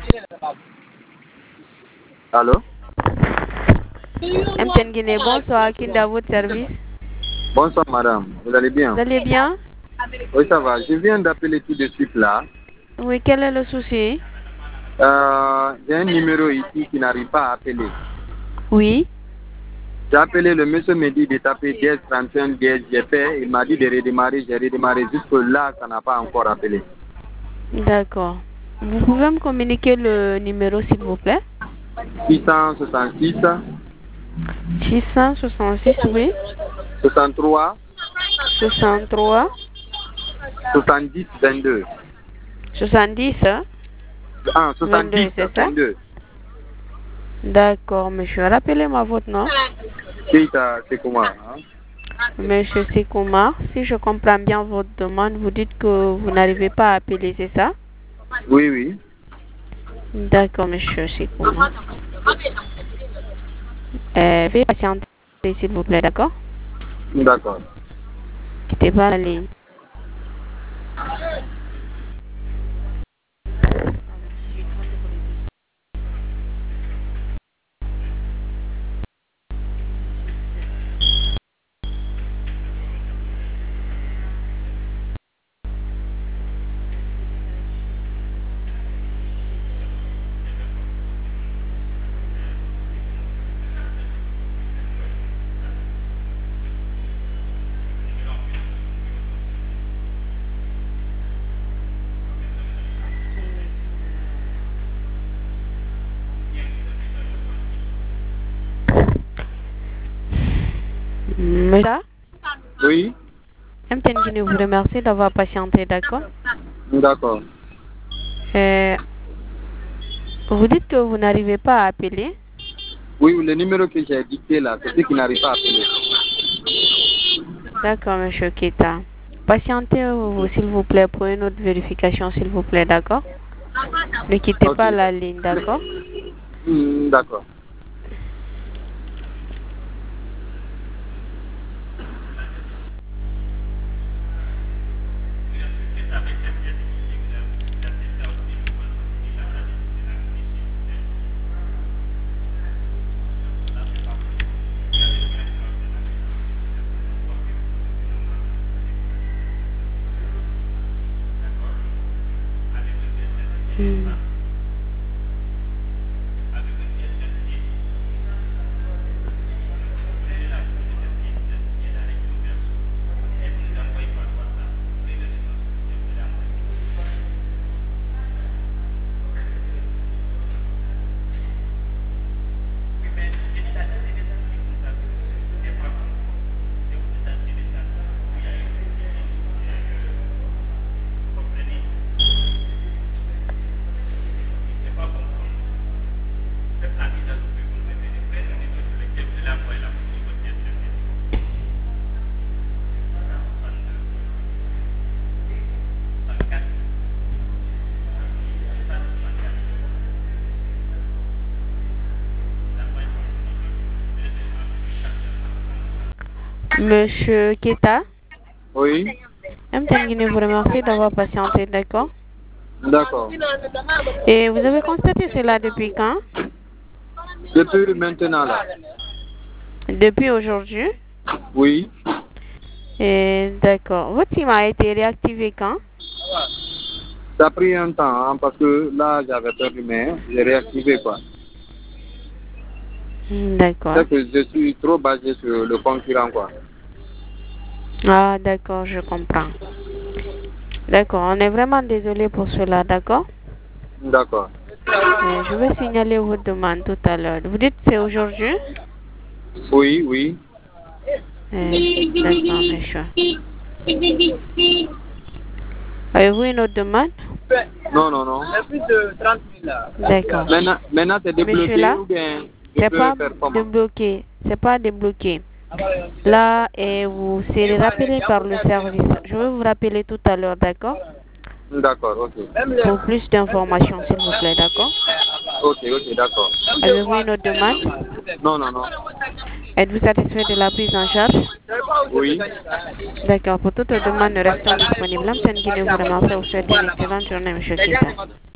Allô? MTN Guinée, bonsoir, Kinda, votre service. Bonsoir madame, vous allez bien? Vous allez bien? Oui, ça va. Je viens d'appeler tout de suite là. Oui, quel est le souci? J'ai un numéro ici qui n'arrive pas à appeler. Oui. J'ai appelé, le monsieur me dit de taper 10, 31, 10, j'ai fait, il m'a dit de redémarrer, j'ai redémarré, jusque là, ça n'a pas encore appelé. D'accord. Vous pouvez me communiquer le numéro, s'il vous plaît? 666, 666, oui. 63, 63, 70, 22. 70, hein? Ah, 22, 70, c'est ça? 22. D'accord, monsieur. Rappelez-moi votre nom. C'est comment, hein? Monsieur Sekoumar, si je comprends bien votre demande, vous dites que vous n'arrivez pas à appeler, c'est ça? Oui, oui. D'accord, monsieur Sekoumar. Veuillez patienter, s'il vous plaît, d'accord? D'accord. Quittez pas la ligne. Monsieur, Oui. MTN Guinée vous remercie d'avoir patienté, d'accord? D'accord. Vous dites que vous n'arrivez pas à appeler? Oui, le numéro que j'ai dicté là, c'est ce qui n'arrive pas à appeler. D'accord, monsieur Keita. Patientez-vous, s'il vous plaît, pour une autre vérification, s'il vous plaît, d'accord? Ne quittez Ok. pas la ligne, d'accord? D'accord. Monsieur Keita, Oui. MTN Guinée vous remercie d'avoir patienté, d'accord? D'accord. Et vous avez constaté cela depuis quand? Depuis maintenant là. Depuis aujourd'hui? Oui. Et d'accord. Votre SIM a été réactivé quand? Ça a pris un temps hein, parce que là j'avais perdu mais j'ai réactivé quoi. D'accord. C'est que je suis trop basé sur le concurrent quoi. Ah, d'accord, je comprends. D'accord, on est vraiment désolé pour cela, d'accord? D'accord. Je vais signaler votre demande tout à l'heure. Vous dites que c'est aujourd'hui? Oui, oui. D'accord, monsieur. Avez-vous une autre demande? Non, non, non. D'accord. Maintenant c'est Monsieur débloqué là, ou bien je c'est peux pas faire comment? débloqué. C'est pas débloqué. Là, vous serez rappelé par le service. Je vais vous rappeler tout à l'heure, d'accord? D'accord, ok. Pour plus d'informations, s'il vous plaît, d'accord? Ok, ok, d'accord. Avez-vous une autre demande? Non, non, non. Êtes-vous satisfait de la prise en charge? Oui. D'accord. Pour toute demande, nous restons disponibles. L'Amsen Guinée vous remercie. Vous souhaite une excellente journée, monsieur Keita.